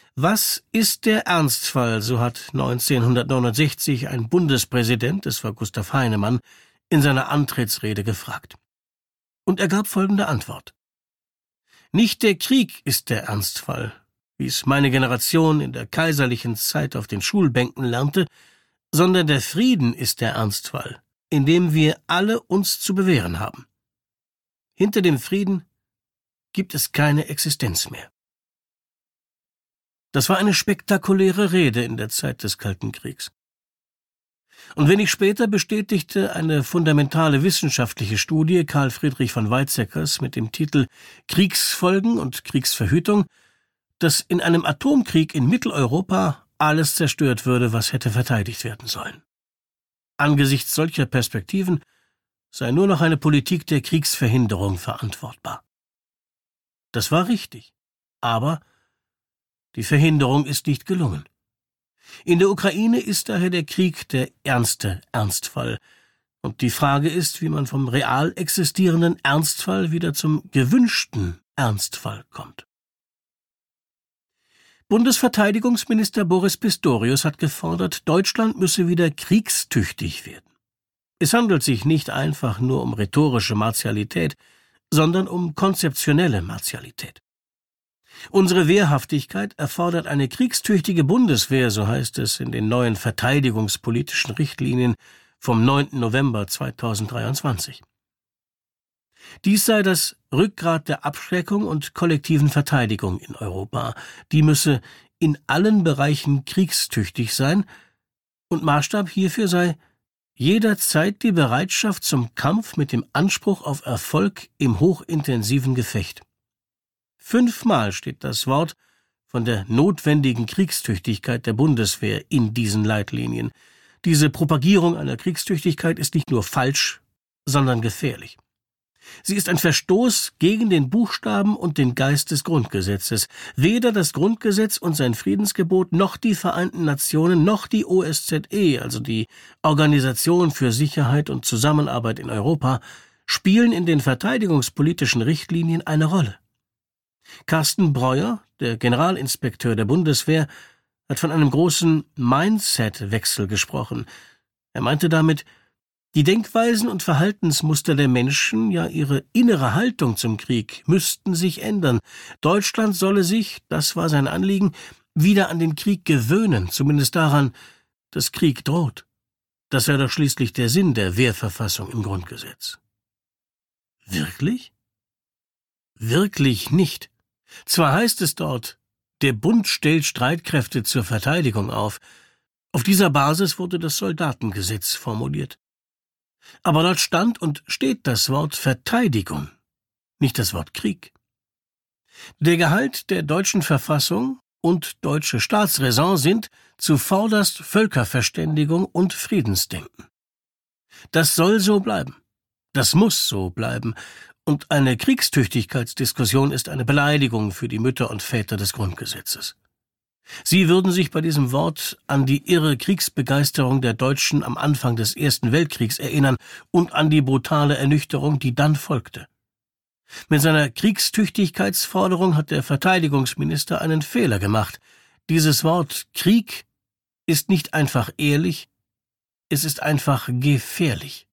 Was ist der Ernstfall, so hat 1969 ein Bundespräsident, es war Gustav Heinemann, in seiner Antrittsrede gefragt. Und er gab folgende Antwort. Nicht der Krieg ist der Ernstfall, wie es meine Generation in der kaiserlichen Zeit auf den Schulbänken lernte, sondern der Frieden ist der Ernstfall, in dem wir alle uns zu bewähren haben. Hinter dem Frieden gibt es keine Existenz mehr. Das war eine spektakuläre Rede in der Zeit des Kalten Kriegs. Und wenig später bestätigte eine fundamentale wissenschaftliche Studie Karl Friedrich von Weizsäckers mit dem Titel Kriegsfolgen und Kriegsverhütung, dass in einem Atomkrieg in Mitteleuropa alles zerstört würde, was hätte verteidigt werden sollen. Angesichts solcher Perspektiven sei nur noch eine Politik der Kriegsverhinderung verantwortbar. Das war richtig, aber die Verhinderung ist nicht gelungen. In der Ukraine ist daher der Krieg der ernste Ernstfall. Und die Frage ist, wie man vom real existierenden Ernstfall wieder zum gewünschten Ernstfall kommt. Bundesverteidigungsminister Boris Pistorius hat gefordert, Deutschland müsse wieder kriegstüchtig werden. Es handelt sich nicht einfach nur um rhetorische Martialität, sondern um konzeptionelle Martialität. Unsere Wehrhaftigkeit erfordert eine kriegstüchtige Bundeswehr, so heißt es in den neuen verteidigungspolitischen Richtlinien vom 9. November 2023. Dies sei das Rückgrat der Abschreckung und kollektiven Verteidigung in Europa. Die müsse in allen Bereichen kriegstüchtig sein und Maßstab hierfür sei jederzeit die Bereitschaft zum Kampf mit dem Anspruch auf Erfolg im hochintensiven Gefecht. 5-mal steht das Wort von der notwendigen Kriegstüchtigkeit der Bundeswehr in diesen Leitlinien. Diese Propagierung einer Kriegstüchtigkeit ist nicht nur falsch, sondern gefährlich. Sie ist ein Verstoß gegen den Buchstaben und den Geist des Grundgesetzes. Weder das Grundgesetz und sein Friedensgebot noch die Vereinten Nationen noch die OSZE, also die Organisation für Sicherheit und Zusammenarbeit in Europa, spielen in den verteidigungspolitischen Richtlinien eine Rolle. Carsten Breuer, der Generalinspekteur der Bundeswehr, hat von einem großen Mindset-Wechsel gesprochen. Er meinte damit, die Denkweisen und Verhaltensmuster der Menschen, ja ihre innere Haltung zum Krieg, müssten sich ändern. Deutschland solle sich, das war sein Anliegen, wieder an den Krieg gewöhnen, zumindest daran, dass Krieg droht. Das sei doch schließlich der Sinn der Wehrverfassung im Grundgesetz. Wirklich? Wirklich nicht. Zwar heißt es dort, der Bund stellt Streitkräfte zur Verteidigung auf. Auf dieser Basis wurde das Soldatengesetz formuliert. Aber dort stand und steht das Wort Verteidigung, nicht das Wort Krieg. Der Gehalt der deutschen Verfassung und deutsche Staatsräson sind zuvorderst Völkerverständigung und Friedensdenken. Das soll so bleiben. Das muss so bleiben. Und eine Kriegstüchtigkeitsdiskussion ist eine Beleidigung für die Mütter und Väter des Grundgesetzes. Sie würden sich bei diesem Wort an die irre Kriegsbegeisterung der Deutschen am Anfang des Ersten Weltkriegs erinnern und an die brutale Ernüchterung, die dann folgte. Mit seiner Kriegstüchtigkeitsforderung hat der Verteidigungsminister einen Fehler gemacht. Dieses Wort Krieg ist nicht einfach ehrlich, es ist einfach gefährlich.